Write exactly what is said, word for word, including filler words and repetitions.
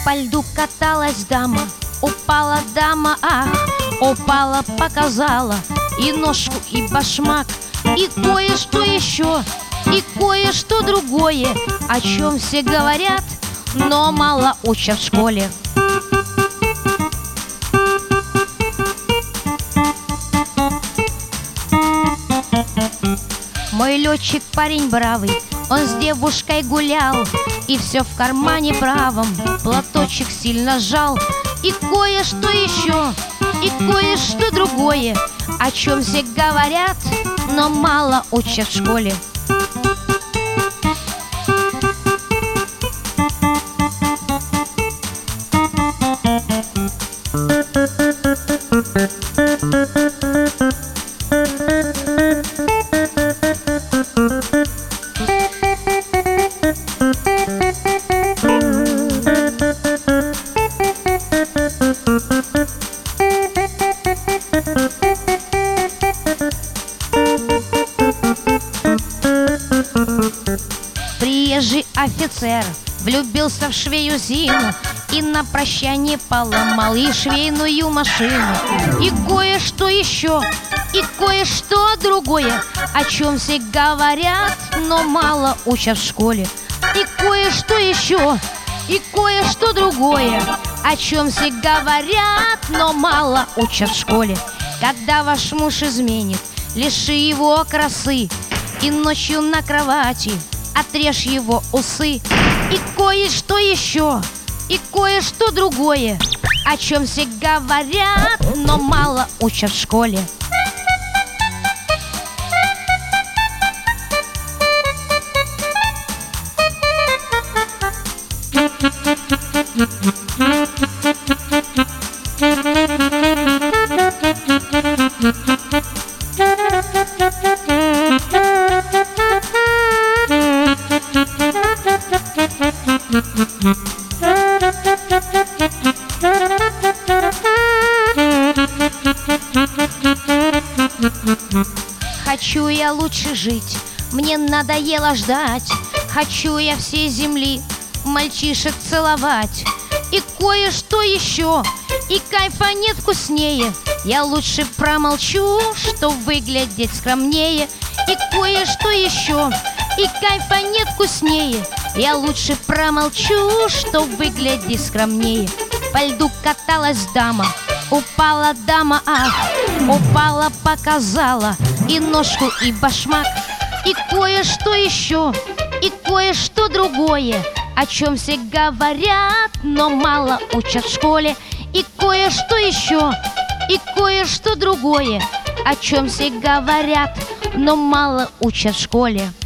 По льду каталась дама, упала дама, ах, упала, показала и ножку, и башмак, и кое-что еще, и кое-что другое, о чем все говорят, но мало учат в школе. Мой летчик парень бравый, он с девушкой гулял, и все в кармане правом платочек сильно сжал. И кое-что еще, и кое-что другое, о чем все говорят, но мало учат в школе. Приезжий офицер влюбился в швею Зину и на прощание поломал ей швейную машину. И кое-что еще, и кое-что другое, о чем все говорят, но мало учат в школе. И кое-что еще, и кое-что другое, о чем все говорят, но мало учат в школе. Когда ваш муж изменит, лиши его красы, и ночью на кровати отрежь его усы. И кое-что еще, и кое-что другое, о чем все говорят, но мало учат в школе. Хочу я лучше жить, мне надоело ждать. Хочу я всей земли мальчишек целовать. И кое-что еще, и кайфа нет вкуснее. Я лучше промолчу, что выглядеть скромнее. И кое-что еще, и кайфа нет вкуснее. Я лучше промолчу, что выглядеть скромнее. По льду каталась дама, упала дама, ах, упала, показала и ножку, и башмак. И кое-что еще, и кое-что другое, о чем все говорят, но мало учат в школе. И кое-что еще, и кое-что другое, о чем все говорят, но мало учат в школе.